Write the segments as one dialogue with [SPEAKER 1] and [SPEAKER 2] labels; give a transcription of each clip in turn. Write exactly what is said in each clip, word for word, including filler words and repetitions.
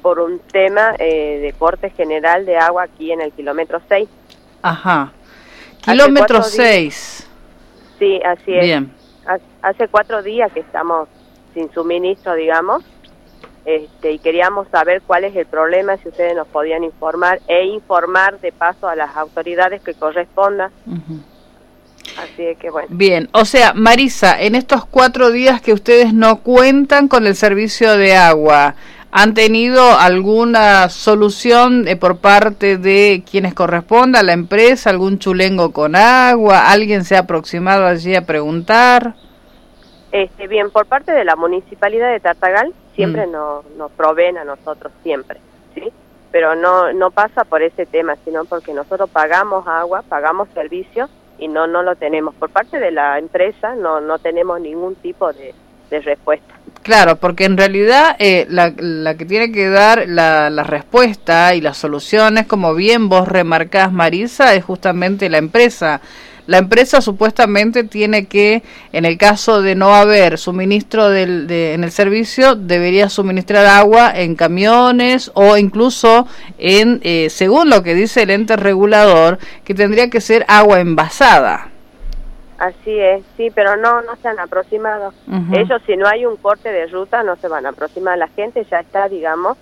[SPEAKER 1] por un tema eh, de corte general de agua aquí en el kilómetro seis.
[SPEAKER 2] Ajá. Kilómetro seis.
[SPEAKER 1] Sí, así es.
[SPEAKER 2] Bien.
[SPEAKER 1] Hace cuatro días que estamos sin suministro, digamos, este, y queríamos saber cuál es el problema, si ustedes nos podían informar, e informar de paso a las autoridades que correspondan. Uh-huh. Así es que bueno.
[SPEAKER 2] Bien, o sea, Marisa, en estos cuatro días que ustedes no cuentan con el servicio de agua, ¿han tenido alguna solución eh, por parte de quienes corresponda, la empresa, algún chulengo con agua? ¿Alguien se ha aproximado allí a preguntar?
[SPEAKER 1] Este, bien, por parte de la Municipalidad de Tartagal siempre mm. nos, nos proveen a nosotros, siempre, ¿sí? Pero no no pasa por ese tema, sino porque nosotros pagamos agua, pagamos servicios y no no lo tenemos. Por parte de la empresa no no tenemos ningún tipo de, de respuesta.
[SPEAKER 2] Claro, porque en realidad eh, la, la que tiene que dar la, la respuesta y las soluciones, como bien vos remarcás, Marisa, es justamente la empresa. La empresa supuestamente tiene que, en el caso de no haber suministro del, de, en el servicio, debería suministrar agua en camiones o incluso en, eh, según lo que dice el ente regulador, que tendría que ser agua envasada.
[SPEAKER 1] Así es, sí, pero no no se han aproximado. Uh-huh. Ellos, si no hay un corte de ruta, no se van a aproximar. La gente ya está, digamos,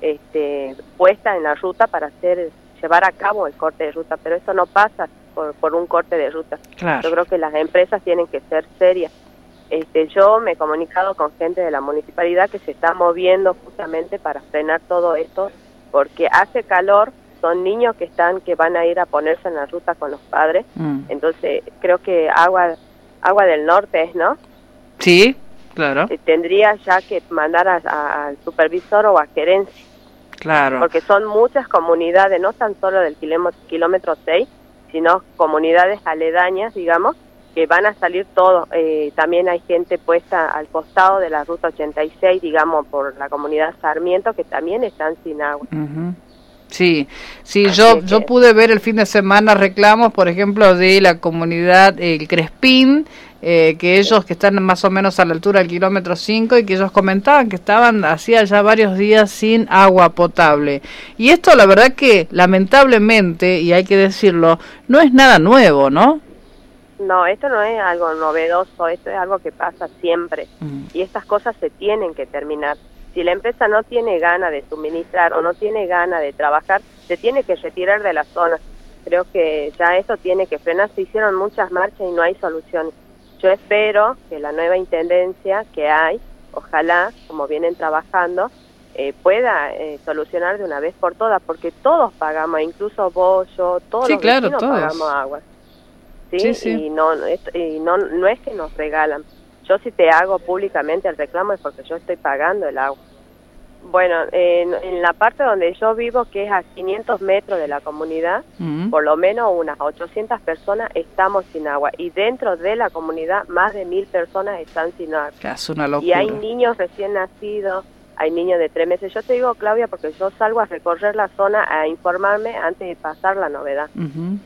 [SPEAKER 1] este, puesta en la ruta para hacer llevar a cabo el corte de ruta, pero eso no pasa por, por un corte de ruta.
[SPEAKER 2] Claro.
[SPEAKER 1] Yo creo que las empresas tienen que ser serias. Este, yo me he comunicado con gente de la municipalidad que se está moviendo justamente para frenar todo esto, porque hace calor. Son niños que están que van a ir a ponerse en la ruta con los padres, mm. entonces creo que agua agua del norte es, ¿no?
[SPEAKER 2] Sí, claro.
[SPEAKER 1] Eh, tendría ya que mandar a, a, al supervisor o a gerencia.
[SPEAKER 2] Claro.
[SPEAKER 1] Porque son muchas comunidades, no tan solo del kilómetro, kilómetro seis, sino comunidades aledañas, digamos, que van a salir todos. Eh, también hay gente puesta al costado de la ruta ochenta y seis, digamos, por la comunidad Sarmiento, que también están sin agua.
[SPEAKER 2] Uh-huh. Sí, sí, yo yo pude ver el fin de semana reclamos, por ejemplo, de la comunidad El Crespín, eh, que ellos que están más o menos a la altura del kilómetro cinco y que ellos comentaban que estaban hacía ya varios días sin agua potable. Y esto la verdad que lamentablemente, y hay que decirlo, no es nada nuevo, ¿no?
[SPEAKER 1] No, esto no es algo novedoso, esto es algo que pasa siempre. Mm. Y estas cosas se tienen que terminar. Si la empresa no tiene ganas de suministrar o no tiene ganas de trabajar, se tiene que retirar de la zona. Creo que ya eso tiene que frenar. Se hicieron muchas marchas y no hay soluciones. Yo espero que la nueva intendencia que hay, ojalá, como vienen trabajando, eh, pueda eh, solucionar de una vez por todas, porque todos pagamos, incluso vos, yo, todos
[SPEAKER 2] sí,
[SPEAKER 1] los
[SPEAKER 2] claro,
[SPEAKER 1] vecinos
[SPEAKER 2] todos.
[SPEAKER 1] pagamos agua. ¿Sí?
[SPEAKER 2] Sí, sí.
[SPEAKER 1] Y, no, y no, no es que nos regalan. Yo si te hago públicamente el reclamo es porque yo estoy pagando el agua. Bueno, en, en la parte donde yo vivo, que es a quinientos metros de la comunidad, uh-huh. por lo menos unas ochocientas personas estamos sin agua. Y dentro de la comunidad, más de mil personas están sin agua.
[SPEAKER 2] Es una locura.
[SPEAKER 1] Y hay niños recién nacidos, hay niños de tres meses. Yo te digo, Claudia, porque yo salgo a recorrer la zona a informarme antes de pasar la novedad. Uh-huh.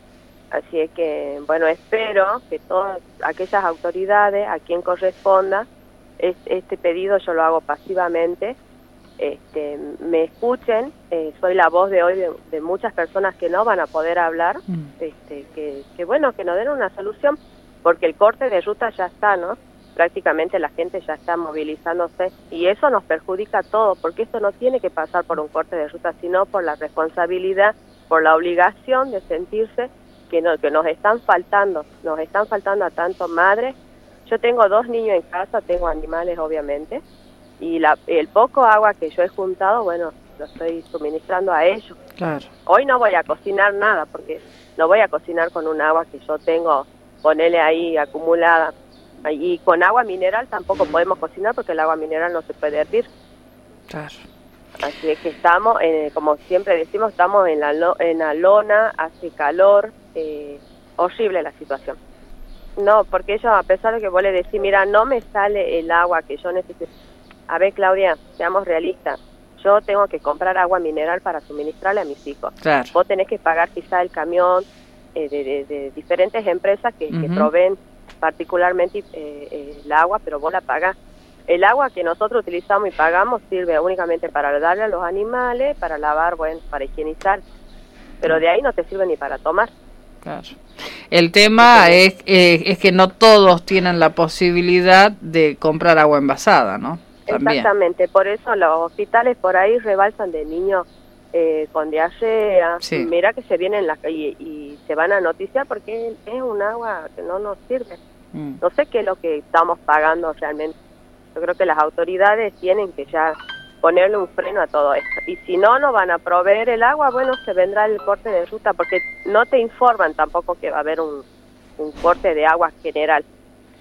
[SPEAKER 1] Así es que, bueno, espero que todas aquellas autoridades, a quien corresponda, es, este pedido yo lo hago pasivamente, este, me escuchen. Eh, soy la voz de hoy de, de muchas personas que no van a poder hablar, mm. este, que, que bueno, que nos den una solución, porque el corte de ruta ya está, ¿no? Prácticamente la gente ya está movilizándose y eso nos perjudica a todos, porque esto no tiene que pasar por un corte de ruta, sino por la responsabilidad, por la obligación de sentirse que, no, que nos están faltando, nos están faltando a tanto madres. Yo tengo dos niños en casa, tengo animales obviamente, y la, el poco agua que yo he juntado, bueno, lo estoy suministrando a ellos.
[SPEAKER 2] Claro.
[SPEAKER 1] Hoy no voy a cocinar nada, porque no voy a cocinar con un agua que yo tengo, ponerle ahí acumulada. Y con agua mineral tampoco podemos cocinar, porque el agua mineral no se puede hervir.
[SPEAKER 2] Claro.
[SPEAKER 1] Así es que estamos, eh, como siempre decimos, estamos en la, lo, en la lona, hace calor, eh, horrible la situación. No, porque ellos, a pesar de que vos le decís, mira, no me sale el agua que yo necesito. A ver, Claudia, seamos realistas. Yo tengo que comprar agua mineral para suministrarle a mis hijos.
[SPEAKER 2] Claro.
[SPEAKER 1] Vos tenés que pagar quizá el camión eh, de, de, de diferentes empresas que, uh-huh. que proveen particularmente eh, eh, el agua, pero vos la pagás. el agua que nosotros utilizamos y pagamos sirve únicamente para darle a los animales, para lavar, bueno, para higienizar, pero de ahí no te sirve ni para tomar.
[SPEAKER 2] Claro. El tema es, eh, es que no todos tienen la posibilidad de comprar agua envasada, ¿no? También.
[SPEAKER 1] Exactamente, por eso los hospitales por ahí rebalsan de niños eh, con diarrea. Sí. Mira que se vienen las y, y se van a noticiar porque es un agua que no nos sirve. Mm. No sé qué es lo que estamos pagando realmente. Yo creo que las autoridades tienen que ya ponerle un freno a todo esto. Y si no, no van a proveer el agua, bueno, se vendrá el corte de ruta, porque no te informan tampoco que va a haber un, un corte de agua general.